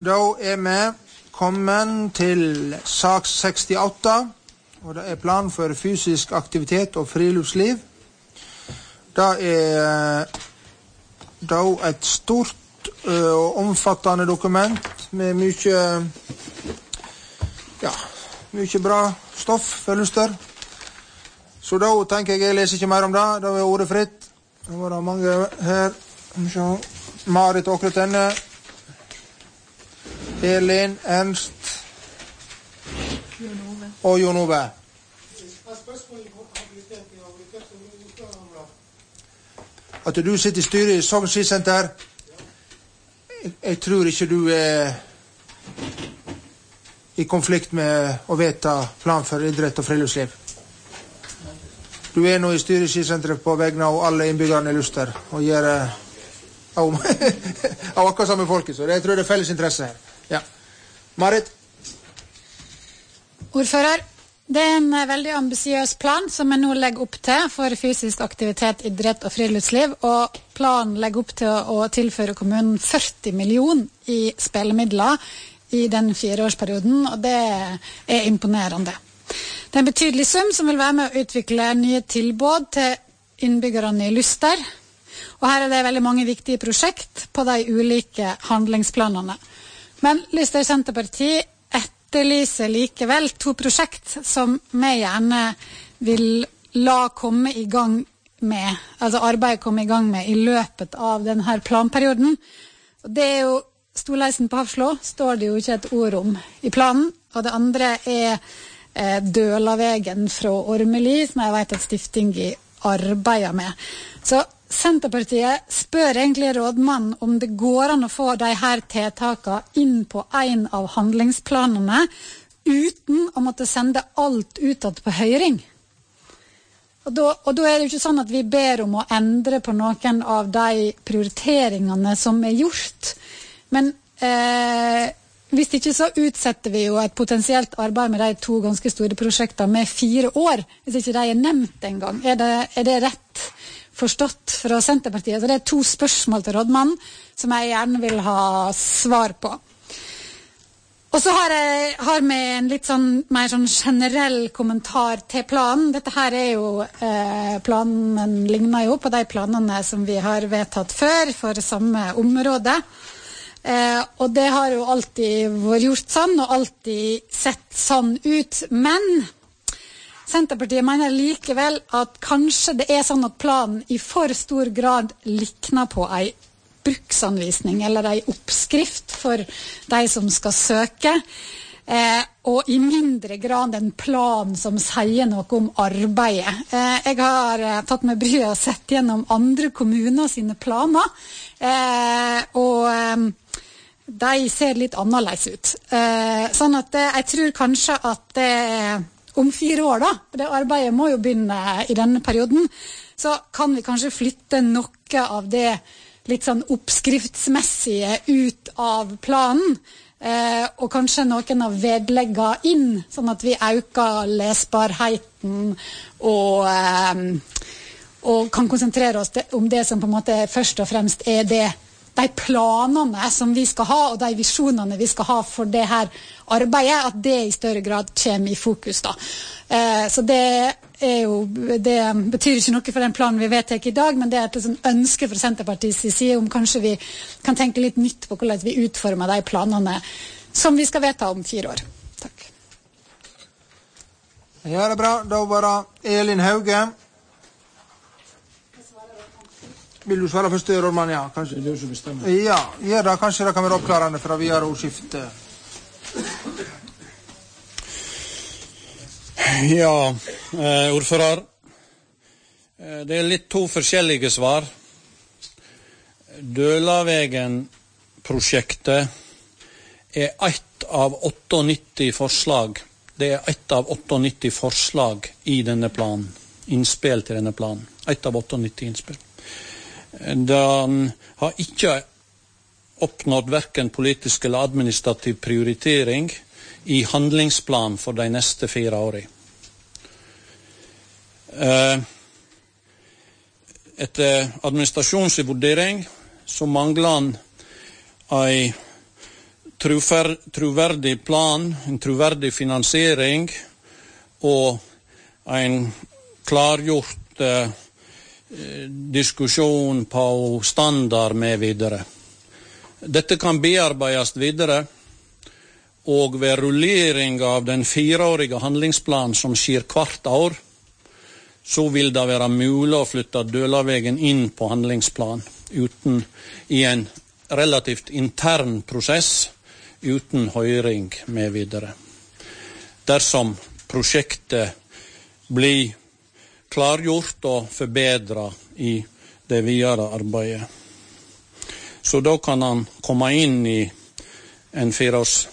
Da vi kommet til sak 68, og det plan for fysisk aktivitet og friluftsliv. Det da et stort og omfattende dokument med mye bra stoff for lyster. Så da tenker jeg leser ikke mer om det. Da ordet fritt. Det var det mange her. Marit Åkretenne, Elin, Ernst og Jon Ove. At du sitter i styret i Sogn Skisenter, jeg tror ikke du i konflikt med å vedta plan for idrett og friluftsliv. Du nå i styret i Skisenteret på vegne av alle innbyggerne i Luster og gjør av akkurat samme folket, så jeg tror det felles interesse her. Ja. Marit? Ordfører, det en veldig ambisiøs plan som vi nå legger opp til for fysisk aktivitet, idrett og friluftsliv, og planen legger opp til å tilføre kommunen 40 millioner i spillemidler i den 4-årsperioden, og det imponerende. Det en betydelig sum som vil være med å utvikle nye tilbud til innbyggerne i Luster, og her det veldig mange viktige prosjekt på de ulike handlingsplanene. Men Luster Senterparti etterlyser likevel 2 prosjekt som vi gjerne vil la komme i gang med, altså arbeidet komme i gang med i løpet av denne planperioden. Og det jo Storleisen på Hafslå, står det jo ikke et ord om i planen, og det andre Dølavegen fra Ormeli, som jeg vet at Stiftinget arbeider med. Så Senterpartiet spør egentlig rådmannen om det går an å få de her tiltakene inn på en av handlingsplanene uten å måtte sende alt utad på høring. Og da det jo ikke sånn at vi ber om å endre på noen av de prioriteringene som gjort. Men hvis ikke så utsetter vi jo et potensielt arbeid med de 2 ganske store prosjektene med 4 år, hvis ikke de nevnt en gang. Er det rett forstått fra Senterpartiet? Så det 2 spørsmål til rådmannen som jeg gjerne vil ha svar på. Og så har vi en litt mer generell kommentar til planen. Dette her jo planen ligner jo på de planene som vi har vedtatt før for samme område. Og det har jo alltid vært gjort sånn og alltid sett sånn ut, men Senterpartiet mener likevel at kanskje det sånn at planen i for stor grad likner på en bruksanvisning eller en oppskrift for de som skal søke, og i mindre grad en plan som sier noe om arbeidet. Jeg har tatt meg bryet og sett gjennom andre kommuner sine planer, og de ser litt annerledes ut. Sånn at jeg tror kanskje at om 4 år da, for det arbeidet må jo begynne i denne perioden, så kan vi kanskje flytte noe av det litt sånn oppskriftsmessige ut av planen, og kanskje noen av vedleggene inn, sånn at vi øker lesbarheten og kan konsentrere oss om det som på en måte først og fremst de planene som vi skal ha, og de visjonene vi skal ha for det her arbeidet, at det i større grad kommer i fokus da. Så det det betyr ikke noe for den planen vi vedtar i dag, men det et ønske fra Senterpartiets side om kanskje vi kan tenke litt nytt på hvordan vi utformer de planene som vi skal vedta om 4 år. Takk. Ja, det bra. Da var det Elin Hauge. Vil du svare først, rådmann? Ja, kanskje. Det du som bestemmer. Ja, gjør det. Kanskje det kan være oppklarende fra videre ordskifte. Ja, ordfører. Det litt 2 forskjellige svar. Dølavegen-prosjektet ett av 98 forslag. Det ett av 98 forslag i denne planen. Innspill til denne planen. Ett av 98 innspill. Den har ikke oppnådd hverken politisk eller administrativ prioritering i handlingsplan for de neste 4 årene. Etter administrasjonsvurdering så mangler han en troverdig plan, en troverdig finansiering og en klargjort diskusjon på standard med videre. Dette kan bearbeides videre, og ved rullering av den 4-årige handlingsplanen som skjer hvert år, så vil det være mulig å flytte Dølavegen inn på handlingsplan i en relativt intern prosess, uten høring med videre. Dersom prosjektet blir klargjort og forbedret i det videre arbeidet. Så da kan han komme inn i en 4-års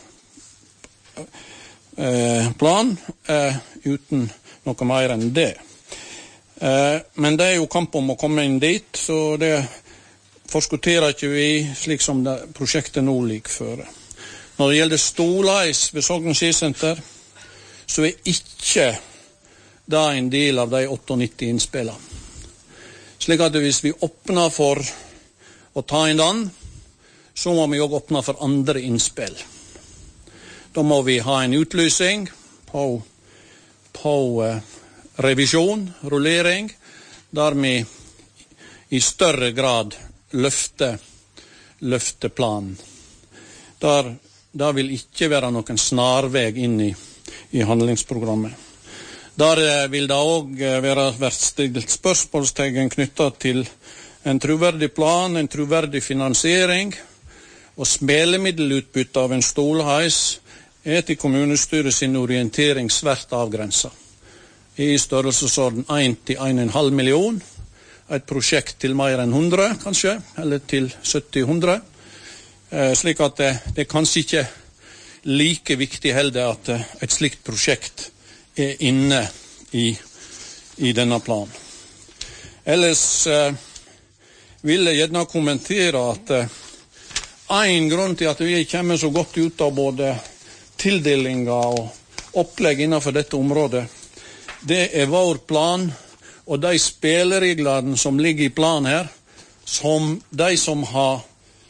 plan uten noe mer enn det. Men det jo kamp om å komme inn dit, så det forskutterer ikke vi slik som det prosjektet nå ligger føre. Når det gjelder Stolais ved Sogn skisenter, så ikke det en del av de 98 innspillene. Slik at hvis vi åpner for å ta inn den, så må vi også åpne for andre innspill. Da må vi ha en utlysning på revisjon, rullering, der vi i større grad løfter planen. Der vil ikke være noen snarveg inn i handlingsprogrammet. Der vil det også være stilt spørsmålstegn knyttet til en troverdig plan, en troverdig finansiering, og smelemiddelutbytte av en stolheis etter kommunestyret sin orientering svært avgrenset. I størrelsesorden 1–1,5 million, et prosjekt til mer enn 100 kanskje, eller til 70-100, slik at det kanskje ikke like viktig heller at et slikt prosjekt inne i denne planen. Ellers vil jeg gjerne kommentere at en grunn til at vi kommer så godt ut av både tildelinger og opplegg innenfor dette området, det vår plan, og de spillereglene som ligger i planen her, som de som har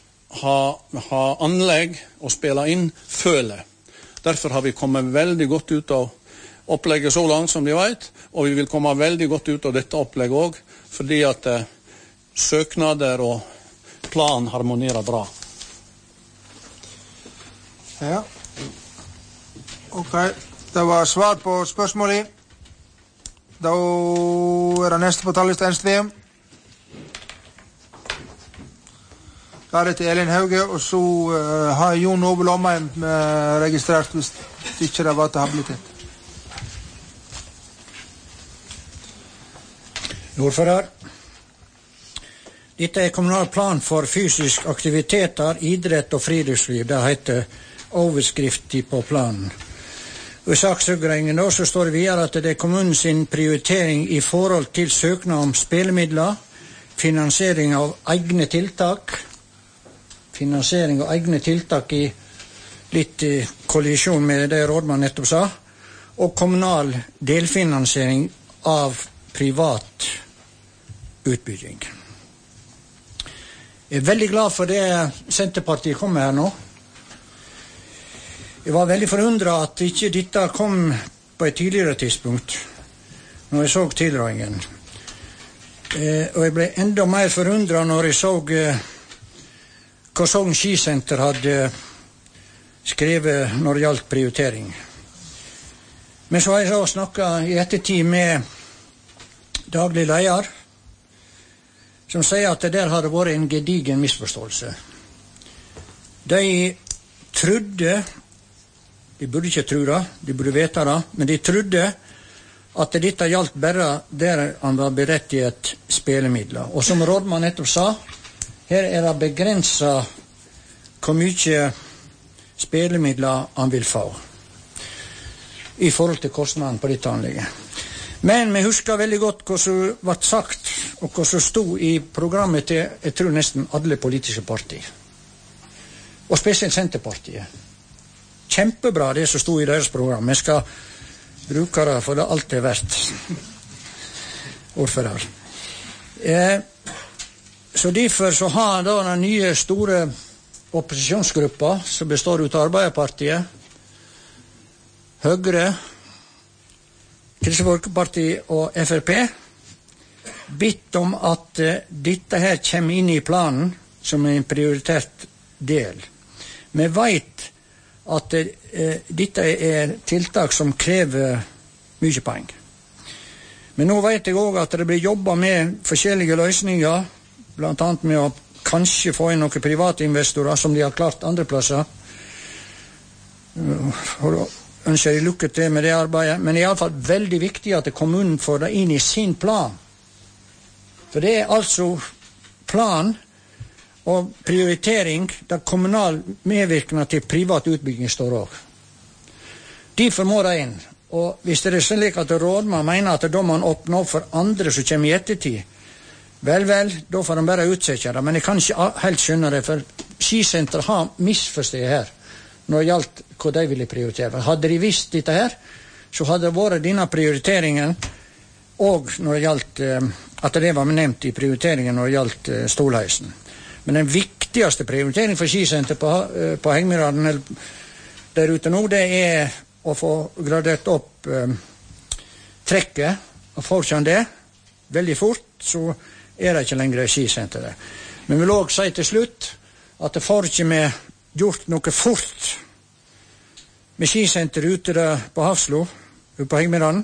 anlegg å spille inn, føler. Derfor har vi kommet veldig godt ut av opplegget så langt som de vet, og vi vil komme veldig godt ut av dette opplegget også, fordi at søknader og plan harmonerer bra. Ja. Ok, det var svar på spørsmålet. Da det neste på tallet Ernst Veum. Da det til Elin Hauge, og så har Jon Ove Lomheim registrert hvis ikke det var til habilitet. Ordfører. Dette kommunal plan for fysisk aktiviteter, idrett og friluftsliv. Det heter overskriften på planen. Og i saksøkningen da så står det videre at det kommunens prioritering i forhold til søknad om spelemidler, finansiering av egne tiltak i litt kollisjon med det rådmann nettopp sa, og kommunal delfinansiering av privat utbygging. Jeg veldig glad for det Senterpartiet kom med her nå. Jeg var veldig forundret at ikke dette kom på et tidligere tidspunkt, når jeg så tilrådingen. Og jeg ble enda mer forundret når jeg så hva Sogn skisenter hadde skrevet når det gjaldt prioritering. Men så har jeg så snakket i ettertid med daglig leder, som sier at det der hadde vært en gedigen misforståelse. De trodde, de burde ikke tro det, de burde vite det, men de trodde at dette gjaldt bare der han var berettiget spelemidler. Og som rådmann nettopp sa, her det begrenset hvor mye spelemidler han vil få i forhold til kostnaden på dette anlegget. Men vi husker veldig godt hva som ble sagt, og hva som stod i programmet til, jeg tror nesten alle politiske partier. Og spesielt Senterpartiet. Kjempebra det som stod i deres program. Jeg skal bruke det for det alt verdt. Ordfører. Så derfor så har da den nye store opposisjonsgruppa, som består ut av Arbeiderpartiet, Høyre, Kristelig Folkeparti og FrP, bedt om at dette her kommer inn i planen som en prioritert del. Vi vet at dette er tiltak som krever mye penger. Men nå vet jeg også at det blir jobbet med forskjellige løsninger, blant annet med å kanskje få inn noen private investorer som de har klart andre plasser. Og da ønsker jeg lykke til med det arbeidet, men det er i alle fall veldig viktig at kommunen får det inn i sin plan. For det er altså plan og prioritering der kommunal medvirkning til privat utbygging står også. Derfor må det inn. Og hvis det er slik at rådmann mener at da man åpner opp for andre som kommer i ettertid, vel, da får de bare utsette det. Men jeg kan ikke helt skjønne det, for skisenter har misforstått her når det gjaldt hva de ville prioritere. Hadde de visst dette her, så hadde det vært denne prioriteringen, og når det gjaldt at det var nevnt i prioriteringen når det gjaldt Stolheisen. Men den viktigste prioriteringen for skisenter på Hegmyraden der ute nå, det er å få gradert opp trekket, og får ikke han det veldig fort, så er det ikke lenger skisenter der. Men vi vil også si til slutt at det får ikke vi gjort noe fort med skisenter ute der på Hafslo, på Hegmyraden,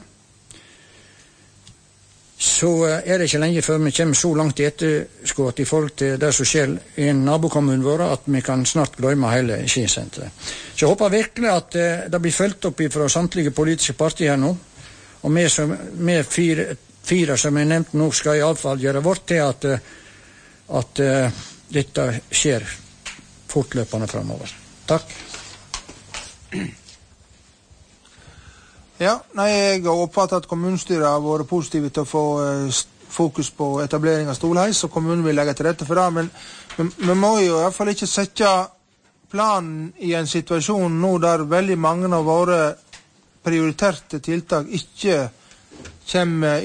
så er det ikke lenge før vi kommer så langt i etterskott i forhold til det som skjer i en nabokommun vår, at vi kan snart glemme hele skisenteret. Så jeg håper virkelig at det blir følt opp fra samtlige politiske partier her nå, og vi fire som er nevnt nå skal i alle fall gjøre vårt til at dette skjer fortløpende fremover. Takk. Ja, jeg har oppfattet at kommunstyret har vært positive til å få fokus på etablering av Stolheis, og kommunen vil legge til rette for det, men vi må jo i hvert fall ikke sette planen i en situasjon nå der veldig mange av våre prioriterte tiltak ikke kommer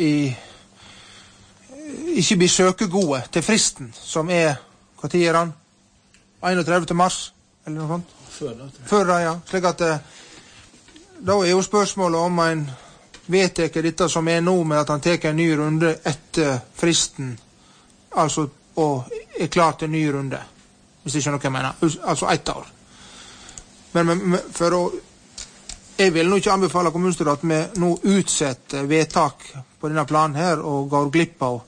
ikke blir søkegode til fristen, som er, hva tid er han? 31. mars, eller noe sånt? Før det, ja. Slik at da er jo spørsmålet om en vedteker dette som er nå, med at han teker en ny runde etter fristen, altså, og er klar til en ny runde, hvis det ikke er noe jeg mener, altså 1 år. Men for å, jeg vil nå ikke anbefale kommunstyret at vi nå utsetter vedtak på denne planen her, og går glipp av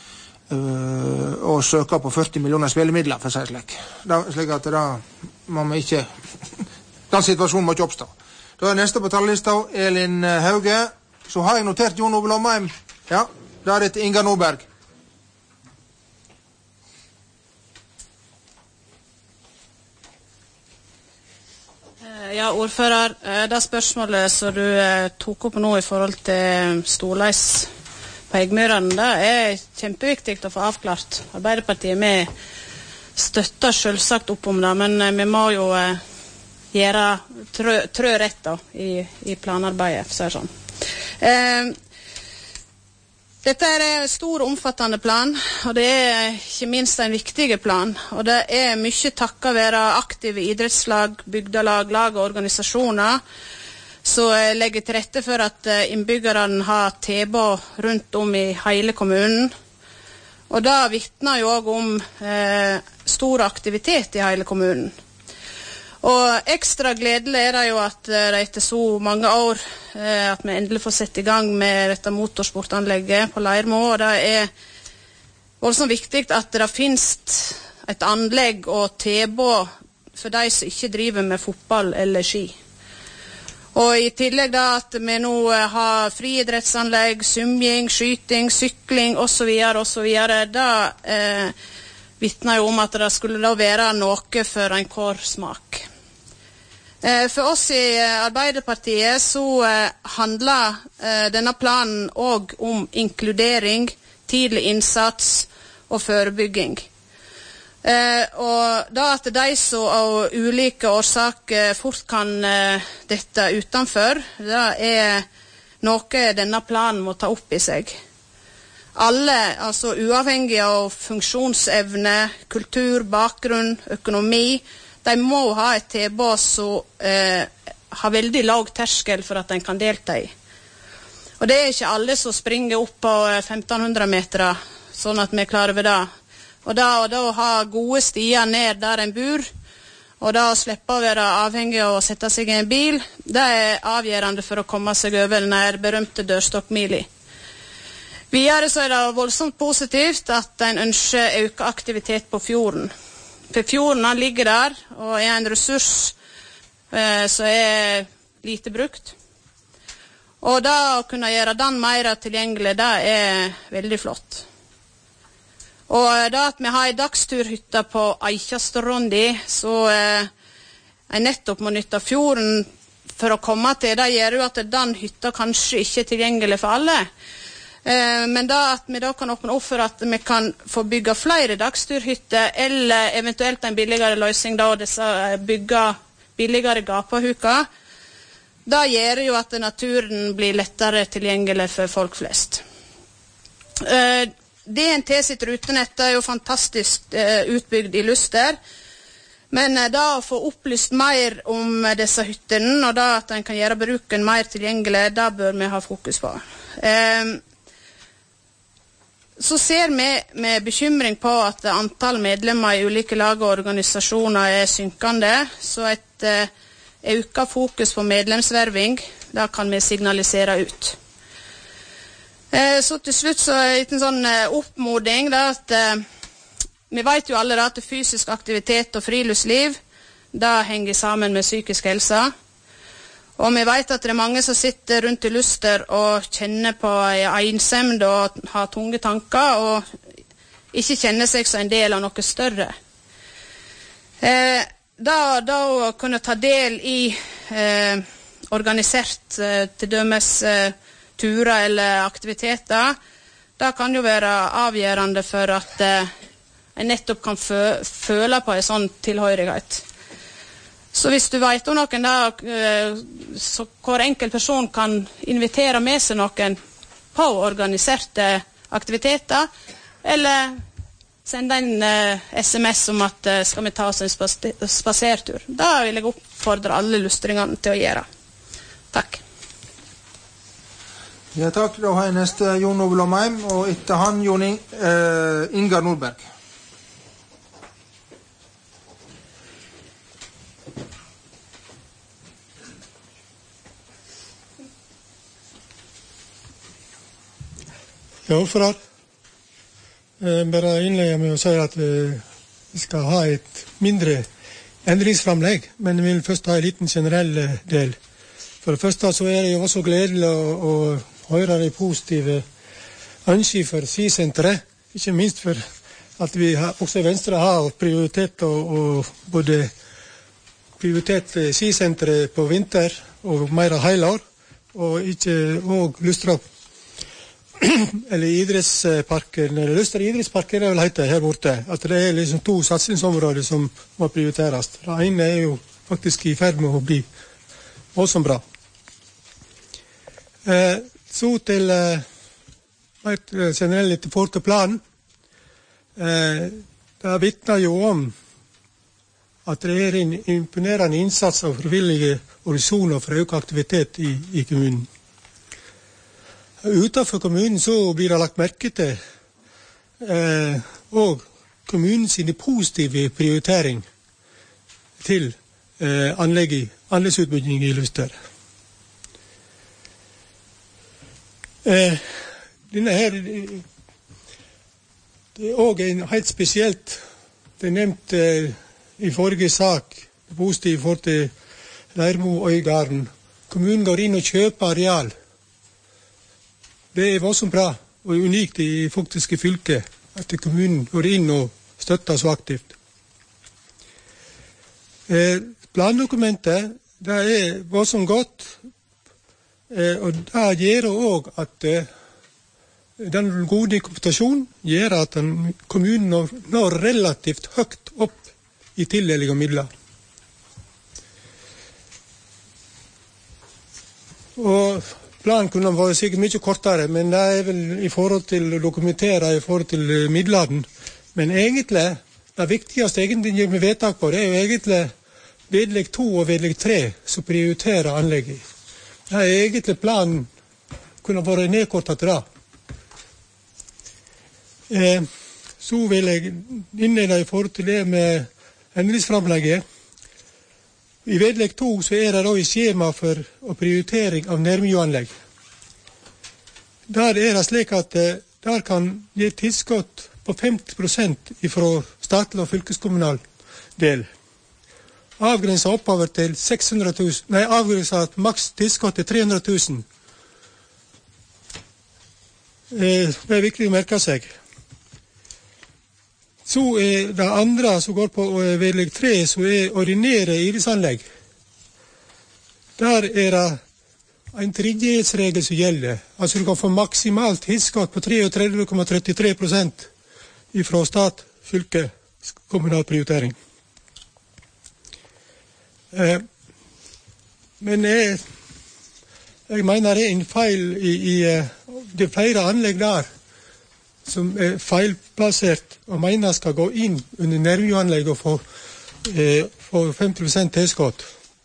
og søker på 40 millioner spillemidler, for å si slik. Slik at da må vi ikke, den situasjonen må ikke oppstå. Da er neste på tallelista Elin Hauge. Så har jeg notert Jon Ove Lomheim. Ja, da er det til Inga Nordberg. Ja, ordfører, det spørsmålet som du tok opp nå i forhold til Stolheis på Hegmyraden, det er kjempeviktig å få avklart. Arbeiderpartiet med støtter selvsagt opp om det, men vi må jo gjøre trø rett da, i planarbeidet, så er det sånn. Dette er en stor og omfattende plan, og det er ikke minst en viktig plan, og det er mye takket være aktive idrettslag, bygdelag, lag og organisasjoner, som legger til rette for at innbyggerne har tilbud rundt om i hele kommunen, og det vitner jo også om stor aktivitet i hele kommunen. Og ekstra gledelig er det jo at det etter så mange år at vi endelig får sette i gang med dette motorsportanlegget på Leirmo, og det er voldsomt viktig at det finnes et anlegg og tilbud for de som ikke driver med fotball eller ski. Og i tillegg da at vi nå har friidrettsanlegg, svømming, skyting, sykling osv., da vitner jo om at det skulle da være noe for en kår smak. For oss i Arbeiderpartiet så handler denne planen også om inkludering, tidlig innsats og forebygging. Og da at de som av ulike årsaker fort kan dette utenfor, det er noe denne planen må ta opp i seg. alle, altså uavhengig av funksjonsevne, kultur, bakgrunn, økonomi, de må ha et tilbud som har veldig lav terskel for at de kan delta i. Og det er ikke alle som springer opp på 1500 meter, sånn at vi klarer ved det. Og da ha gode stier ned der en bor, og da slippe å være avhengig av å sette seg i en bil, det er avgjørende for å komme seg over den berømte dørstokkmili. Videre så er det voldsomt positivt at en ønsker økt aktivitet på fjorden. For fjorden ligger der, og er en ressurs som er lite brukt. Og da å kunne gjøre den mer tilgjengelig, det er veldig flott. Og da at vi har en dagsturhytte på Eikjastrondi, så jeg nettopp må nytte fjorden for å komme til, det gjør jo at den hytta kanskje ikke er tilgjengelig for alle. Men da at vi da kan åpne opp for at vi kan få bygge flere dagsturhytter, eller eventuelt en billigere løsning da, og disse bygge billigere gapahuker, da gjør jo at naturen blir lettere tilgjengelig for folk flest. DNT sitt rutenett er jo fantastisk utbygd i Luster, men da å få opplyst mer om disse hyttene, og da at en kan gjøre bruken mer tilgjengelig, da bør vi ha fokus på. Så ser vi med bekymring på at antall medlemmer i ulike lag og organisasjoner er synkende, så et økt fokus på medlemsverving, da kan vi signalisere ut. Så til slutt så er det en sånn oppmoding da, at vi vet jo alle da, at fysisk aktivitet og friluftsliv da henger sammen med psykisk helse, og vi vet at det er mange som sitter rundt i Luster og kjenner på ensemd og har tunge tanker og ikke kjenner seg som en del av noe større. Da å kunne ta del i organisert til dømes turer eller aktiviteter, det kan jo være avgjørende for at en nettopp kan føle på en sånn tilhørighet. Så hvis du vet om noen da, så hver enkelt person kan invitere med seg noen på organiserte aktiviteter, eller sende en SMS om at skal vi ta oss en spasertur. Da vil jeg oppfordre alle lustringene til å gjøre. Takk. Ja, takk. Da har jeg neste Jon Ove Lomheim, og etter han Ingar Nordberg. Ja, ordfører. Bare innlegger med å si at vi skal ha et mindre endringsframlegg, men vi vil først ha en liten generell del. For det første så er det jo også gledelig å høre de positive ønsker for SI-senteret, ikke minst for at vi også i Venstre har prioritet og både prioritet SI-senteret på vinter og mer hele år, og ikke og Lustra eller idrettsparken, eller Lustra idrettsparken er vel heter her borte, at det er liksom 2 satsingsområder som må prioriteres. Det ene er jo faktisk i ferd med å bli også bra. Så til generelt til folkeplanen. Det vittner jo om at det er en imponerende innsats av frivillige organisasjoner for å øke aktivitet i kommunen. Utenfor kommunen så blir det lagt merke til og kommunens positive prioritering til anleggsutbygging i Luster. Denne her det er også en helt spesielt, det er nevnt i forrige sak, positivt for til Leirmo og Øygarden. Kommunen går inn og kjøper areal. Det er voldsomt bra og unikt i faktiske fylke at kommunen går inn og støtter så aktivt. Plandokumentet det er voldsomt godt, og det gjør også at den gode kompetasjonen gjør at kommunen når relativt høyt opp i tildeling av midler. Og planen kunne vært sikkert mye kortere, men det vel i forhold til å dokumentere, i forhold til midlene. Men egentlig, det viktigste egentlig med vedtak på, det jo egentlig vedlegg 2 og vedlegg 3 som prioriterer anlegget. Det egentlig planen kunne vært nedkortet til det. Så vil jeg innlede i forhold til det med endringsframlegget. I vedlegg 2 så det da i skjema for prioritering av nærmiljøanlegg. Der det slik at der kan gi tilskott på 50% fra statlig og fylkeskommunal del. Avgrenset oppover til 600.000, avgrenset maks tilskott til 300.000. Det viktig å merke seg. Så det andre som går på vedlegg 3, så ordinære idrettsanlegg. Der det en tredjedelsregel som gjelder. Altså du kan få maksimalt tilskott på 33,33% fra stat, fylke, kommunal prioritering. Men jeg mener det en feil i det flere anlegg der som feilplassert og mener skal gå inn under nærmiljøanlegg og få 50% tilskott.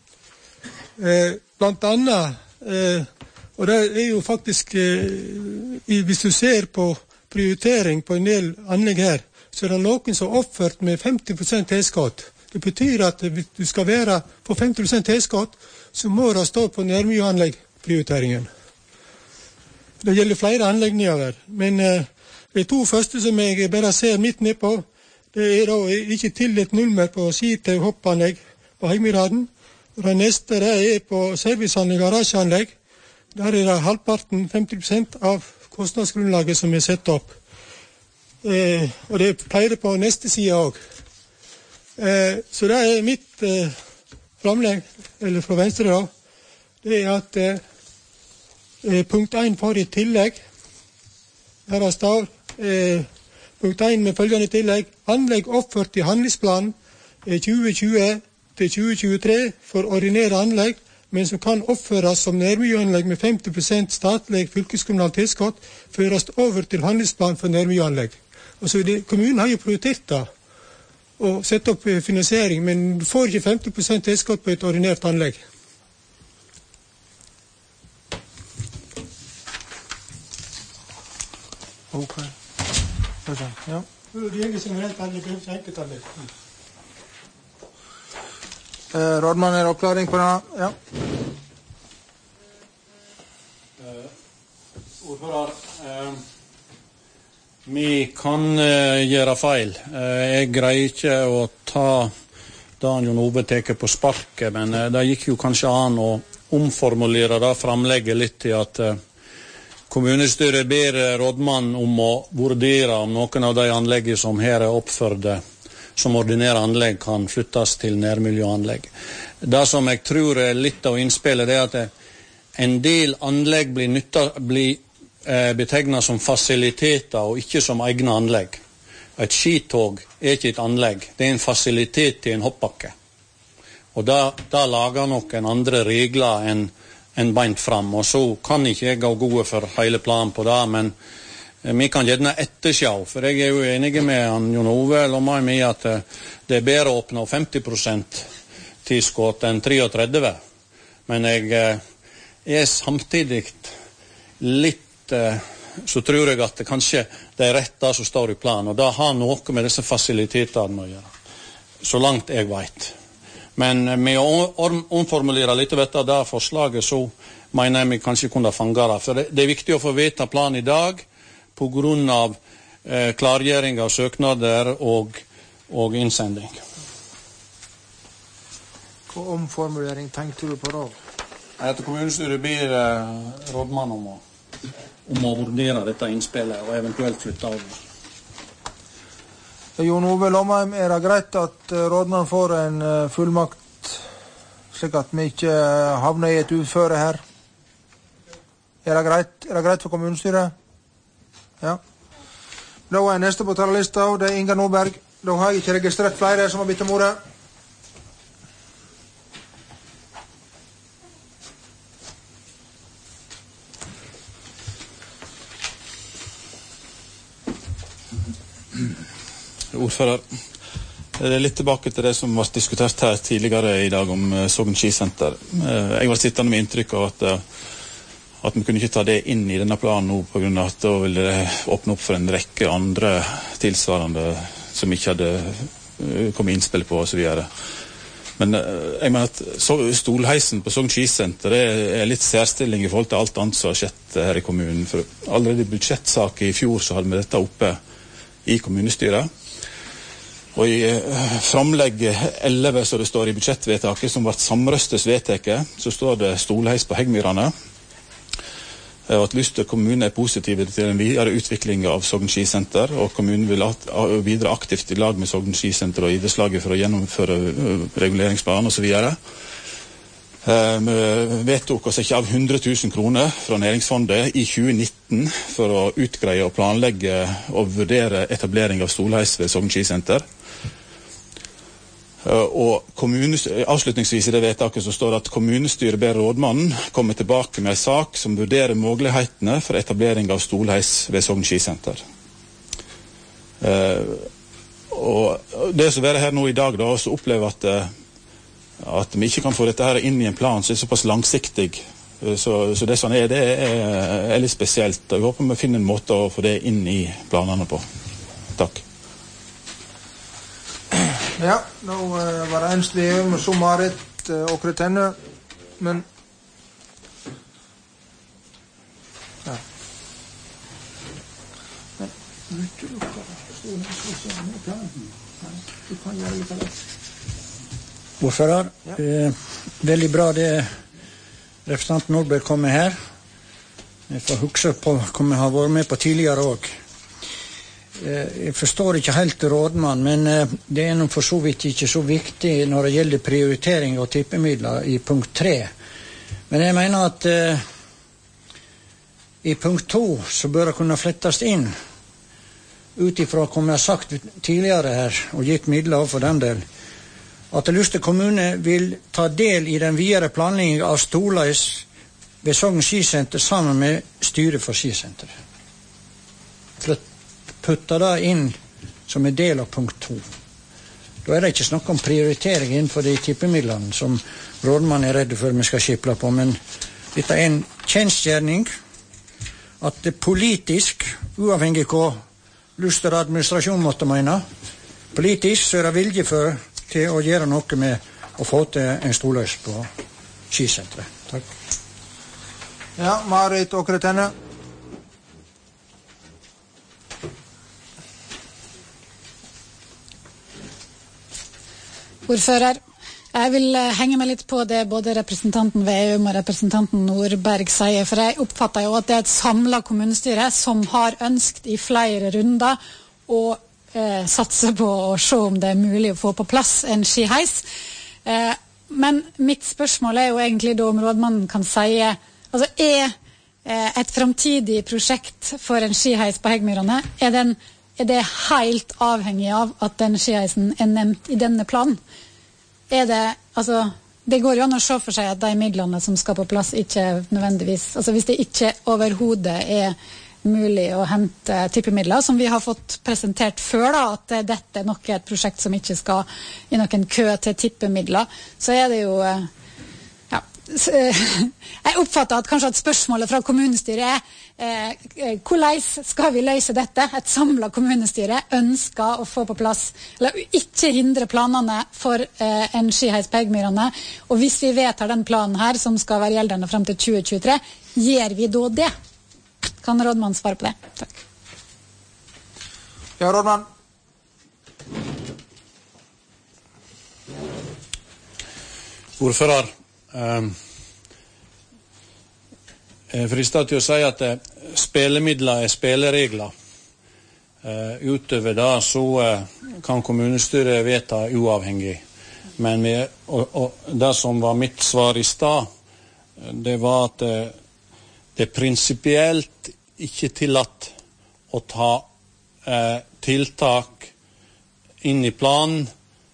Blant annet, og det jo faktisk, hvis du ser på prioritering på en del anlegg her, så det noen som oppført med 50% tilskott. Det betyr at hvis du skal få 50% tilskott, så må det stå på nærmiljøanlegg-prioriteringen. Det gjelder flere anlegg nedover, men de 2 første som jeg bare ser midt nedpå, det da ikke tildelt nummer på skite- og hoppanlegg på Heimiraden. Og det neste det på serviceanlegg og garasjeanlegg. Der det halvparten, 50% av kostnadsgrunnlaget som sett opp. Og det pleier på neste side også. Så det mitt framlegg, eller fra venstre da, det at punkt 1 får i tillegg. Her står punkt 1 med følgende tillegg. Anlegg oppført i handlingsplanen 2020 til 2023 for ordinære anlegg, men som kan oppføres som nærmiljøanlegg med 50% statlig fylkeskommunal tilskott, føres over til handlingsplan for nærmiljøanlegg. Altså, kommunen har jo prioritert det, og sett opp finansiering, men du får ikke 50% tilskott på et ordinært anlegg. Ok. Ja. Det gjelder generelt anlegg, det ikke enkeltanlegg. Rådmann, det oppklaring på det? Ja. Ordfører, vi kan gjøre feil. Jeg greier ikke å ta det Jon Ove teker på sparket, men det gikk jo kanskje an å omformulere det framlegget litt til at kommunestyret ber rådmannen om å vurdere om noen av de anleggene som her oppførte som ordinære anlegg kan flyttes til nærmiljøanlegg. Det som jeg tror litt av innspillet er at en del anlegg blir betegnet som fasiliteter og ikke som egne anlegg. Et skitog ikke et anlegg, det en fasilitet til en hoppbakke. Og da lager noen andre regler enn beint fram, og så kan ikke jeg gå gode for hele planen på det, men vi kan gjerne ettersjå, for jeg jo enig med Jon Ove Lomheim i at det bedre å oppnå 50% tilskott enn 33%. Men jeg samtidig litt, så tror jeg at kanskje det rett det som står i planen, og det har noe med disse fasilitetene å gjøre, så langt jeg vet. Men med å omformulere litt av dette forslaget, så mener jeg vi kanskje kunne fange det. For det viktig å få vite planen i dag, på grunn av klargjøring av søknader og innsending. Hva omformulering tenkte du på da? At kommunestyret ber rådmannen om å vurdere dette innspillet og eventuelt flytte over. Jon Ove Lomheim, det greit at rådmannen får en fullmakt slik at vi ikke havner i et uføre her? Det greit? Det greit for kommunestyret? Ja. Da neste på talerlista, og det Inga Nordberg. Da har jeg ikke registrert flere som har byttet om ordet. ordfører. Det litt tilbake til det som var diskutert her tidligere i dag om Sogn skisenter. Jeg var sittende med inntrykk av at vi kunne ikke ta det inn i denne planen nå, på grunn av at da ville det åpne opp for en rekke andre tilsvarende som ikke hadde kommet innspill på og så videre. Men jeg mener at stolheisen på Sogn skisenter er litt særstilling i forhold til alt annet som har skjedd her i kommunen. For allerede i budsjettsaken i fjor så hadde vi dette oppe i kommunestyret. Og i framlegg 11, så det står i budsjettvedtaket, som ble samrøstes vedtaket, så står det stolheis på Heggmyrene. Og at Luster kommune er positive til en videre utvikling av Sogn skisenter, og kommunen vil bidra aktivt i lag med Sogn skisenter og idrettslaget for å gjennomføre reguleringsplanen og så videre. Vi vedtok oss ikke av 100 000 kroner fra næringsfondet i 2019 for å utgreie og planlegge og vurdere etablering av stolheis ved Sogn skisenter. Og avslutningsvis i det vedtaket så står det at kommunestyret ber rådmannen komme tilbake med en sak som vurderer mulighetene for etablering av stolheis ved Sogn skisenter. Og det som er her nå i dag da, så opplever at vi ikke kan få dette her inn i en plan som er såpass langsiktig. Så det sånn det er litt spesielt. Jeg håper vi finner en måte å få det inn i planene på. Takk. Ja, nå var det enslig om så Marit Åkre Tenne, men ja. Ordfører, veldig bra det representanten Nordberg kom med her. Jeg får huske på hva vi har vært med på tidligere også. Jeg forstår ikke helt rådmann, men det er for så vidt ikke så viktig når det gjelder prioritering av tippemidler i punkt 3. Men jeg mener at i punkt 2 så bør det kunne flettes inn utifra hva vi har sagt tidligere her og gitt midler for den del, at Luster kommune vil ta del i den videre planleggingen av stolheis ved Sogn skisenter sammen med styret for skisenteret. For å putte det inn som en del av punkt 2. Da er det ikke snakk om prioritering innenfor de tippemidlene som rådmannen er redd for vi skal skipla på, men dette er en kjensgjerning at det politisk, uavhengig hva Luster administrasjon måtte mene, politisk så er det vilje for til å gjøre noe med å få til en stolheis på skisenteret. Takk. Ja, Marit Åkre Tenne. Ordfører, jeg vil henge meg litt på det både representanten Veum og representanten Nordberg sier, for jeg oppfatter jo at det er et samlet kommunestyre som har ønsket i flere runder å satse på å se om det er mulig å få på plass en skiheis. Men mitt spørsmål er jo egentlig da om rådmannen kan si, altså et fremtidig prosjekt for en skiheis på Heggmyrene, er det helt avhengig av at den skiheisen er nevnt i denne planen? Det går jo an å se for seg at de midlene som skal på plass ikke nødvendigvis, altså hvis det ikke overhodet er mulig å hente tippemidler, som vi har fått presentert før da, at dette nok er et prosjekt som ikke skal i noen kø til tippemidler, så er det jo jeg oppfatter at kanskje at spørsmålet fra kommunestyret hvordan skal vi løse dette? Et samlet kommunestyre ønsker å få på plass, eller ikke hindre planene for en skiheis på Heggmyrene, og hvis vi vedtar den planen her som skal være gjeldende frem til 2023, gjør vi da det? Kan rådmannen svare på det? Takk. Ja, rådmann. Ordfører, jeg frister til å si at spelemidler er speleregler. Utover det så kan kommunestyret vedta uavhengig. Men det som var mitt svar i stad, det var at det er prinsipielt ikke tillatt å ta tiltak inn i planen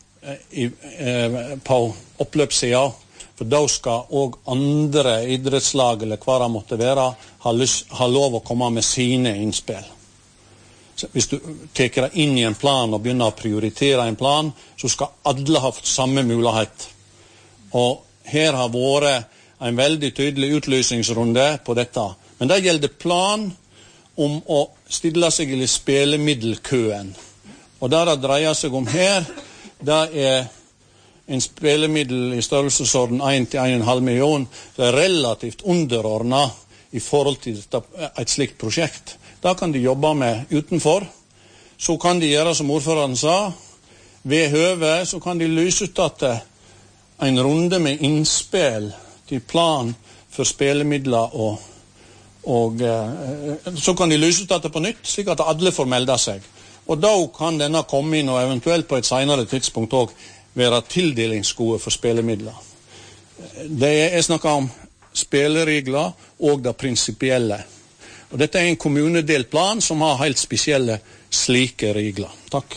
på oppløpssida, for da skal også andre idrettslag eller hva det måtte være ha lov å komme med sine innspill. hvis du teker det inn i en plan og begynner å prioritere en plan, så skal alle ha fått samme mulighet. Og her har vært en veldig tydelig utlysningsrunde på dette. Men det gjelder plan om å stille seg i spelemiddelkøen. Og det det dreier seg om her, det en spelemiddel i størrelsesorden 1–1,5 million. Det relativt underordnet i forhold til et slikt prosjekt. Da kan de jobbe med utenfor. Så kan de gjøre som ordføreren sa. Ved høve så kan de lyse ut at en runde med innspill til plan for spelemidler og så kan de lyse ut dette på nytt, slik at alle får melde seg. Og da kan denne komme inn og eventuelt på et senere tidspunkt også være tildelingsgode for spelemidler. Det jeg snakker om spilleregler og det prinsipielle. Og dette en kommunedelt plan som har helt spesielle slike regler. Takk.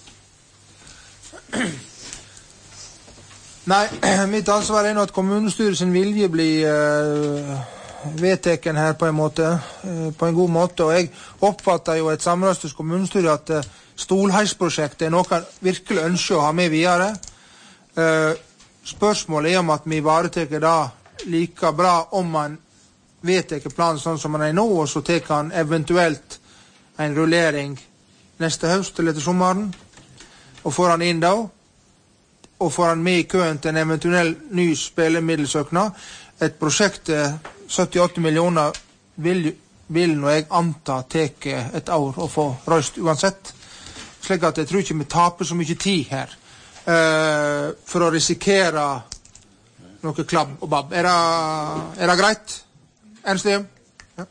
Nei, mitt ansvar nå at kommunestyret sin vilje blir vedteken her på en måte, på en god måte, og jeg oppfatter jo et samrøstes kommunestyre at Stolheisprosjektet noe jeg virkelig ønsker å ha med videre. Spørsmålet om at vi ivareteker da like bra om man vedteker planen sånn som man nå, og så teker han eventuelt en rullering neste høst eller til sommeren, og får han inn da, og får han med i køen til en eventuell ny spilemiddelsøknad. Et prosjekt 78 millioner vil når jeg antar teke et år å få røst uansett. Slik at jeg tror ikke vi taper så mye tid her for å risikere noe klabb og babb. Er det greit? Ernstlium? Ja.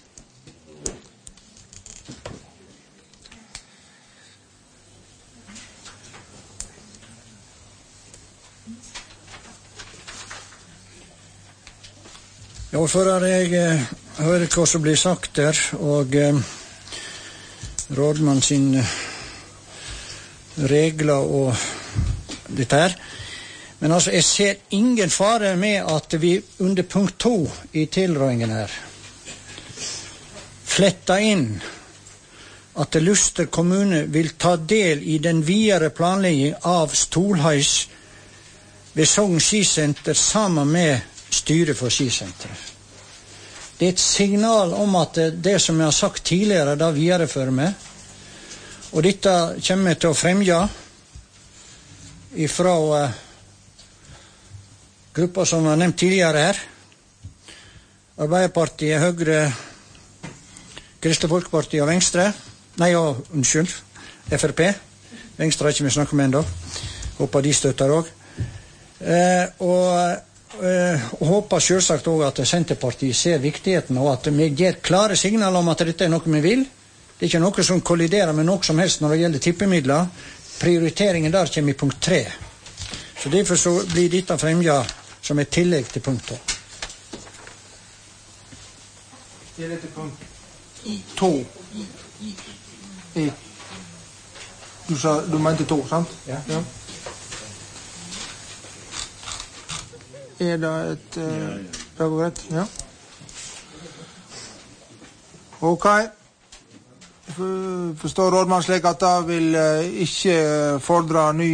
Ja, ordfører, jeg hører hva som blir sagt der, og rådmann sin regler og dette her. Men altså, jeg ser ingen fare med at vi under punkt 2 i tilrådingen her fletter inn at Luster kommune vil ta del i den videre planlegging av Stolheis ved Sogn skisenter sammen med styret for skisenteret. Det et signal om at det som jeg har sagt tidligere, da viderefører med. Og dette kommer jeg til å fremja ifra grupper som var nevnt tidligere her. Arbeiderpartiet, Høyre, Kristelig Folkeparti og Venstre. Unnskyld, FRP. Venstre har ikke vi snakket med ennå. Håper de støtter også. Og håper selvsagt også at Senterpartiet ser viktigheten og at vi gir klare signaler om at dette noe vi vil. Det ikke noe som kolliderer med noe som helst når det gjelder tippemidler. Prioriteringen der kommer i punkt 3. Så derfor så blir dette fremja som et tillegg til punkt 2. Tillegg til punkt 2. Du mente 2, sant? Ja. Er det et rett? Ja. Ok. Forstår rådmann slik at det vil ikke fordre ny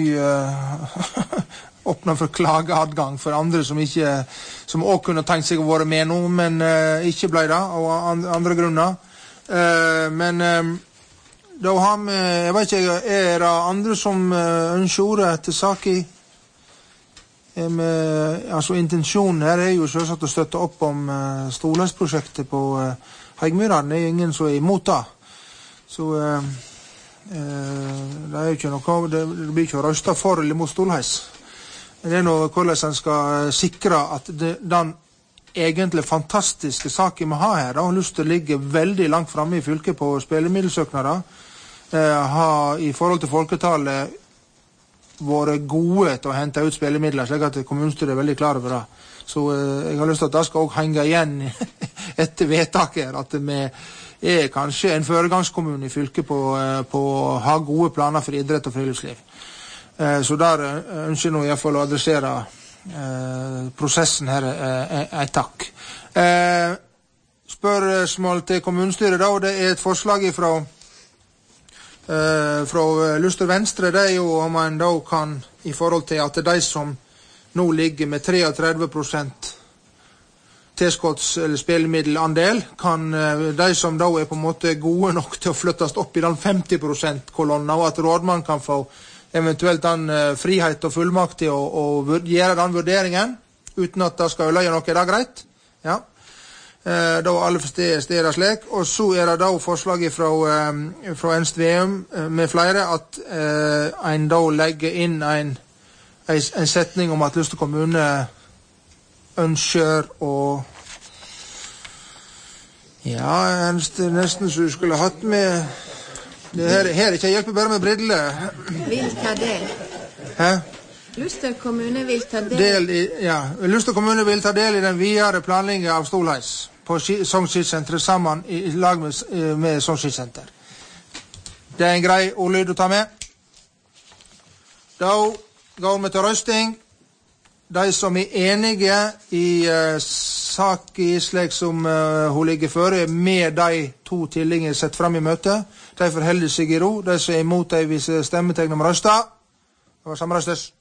åpne for klageadgang for andre som også kunne tenkt seg å være med nå, men ikke ble det av andre grunner. Men da har vi, jeg vet ikke, er det andre som ønsker ordet etter saken? Altså intensjonen her er jo selvsagt å støtte opp om Stolheisprosjektet på Heggmyran. Det er ingen som er imot det. Så det er jo ikke noe, det blir ikke å røste for eller mot Stolheis. Det er noe hvordan en skal sikre at den egentlig fantastiske saken vi har her, og lyst til å ligge veldig langt fremme i fylket på spilemiddelsøknader, har i forhold til folketallet vært gode til å hente ut spillemidler, slik at kommunestyret er veldig klar over det. Så jeg har lyst til at det skal også henge igjen etter vedtaket, at vi er kanskje en foregangskommune i fylket på å ha gode planer for idrett og friluftsliv. Så der ønsker jeg nå i hvert fall å adressere prosessen her et takk. Spørsmål til kommunestyret da, og det er et forslag fra fra Luster Venstre, det jo om man da kan, i forhold til at de som nå ligger med 33% tilskotts- eller spillemiddelandel, kan de som da på en måte gode nok til å flyttes opp i den 50%-kolonna, og at rådmann kan få eventuelt den frihet og fullmakt til å gjøre den vurderingen, uten at det skal løye noe, er det greit? Ja. Da alle steder slik, og så det da forslaget fra Ernst Veum med flere at en da legger inn en setning om at Luster kommune ønsker å ja, Ernst, nesten så du skulle hatt med det her ikke hjelper bare med briller. Vil ta del. Hæ? Luster kommune vil ta del. Luster kommune vil ta del i den videre planleggingen av Stolheis på Sogn skisenter sammen i lag med Sogn skisenter. Det en grei ordlyd å ta med. Da går vi til røsting. De som enige i saken slik som hun ligger føre med de to tillingene sett frem i møte, de forholder seg i ro. De som imot de viser stemmetegn om røsta. Det var samrøstes.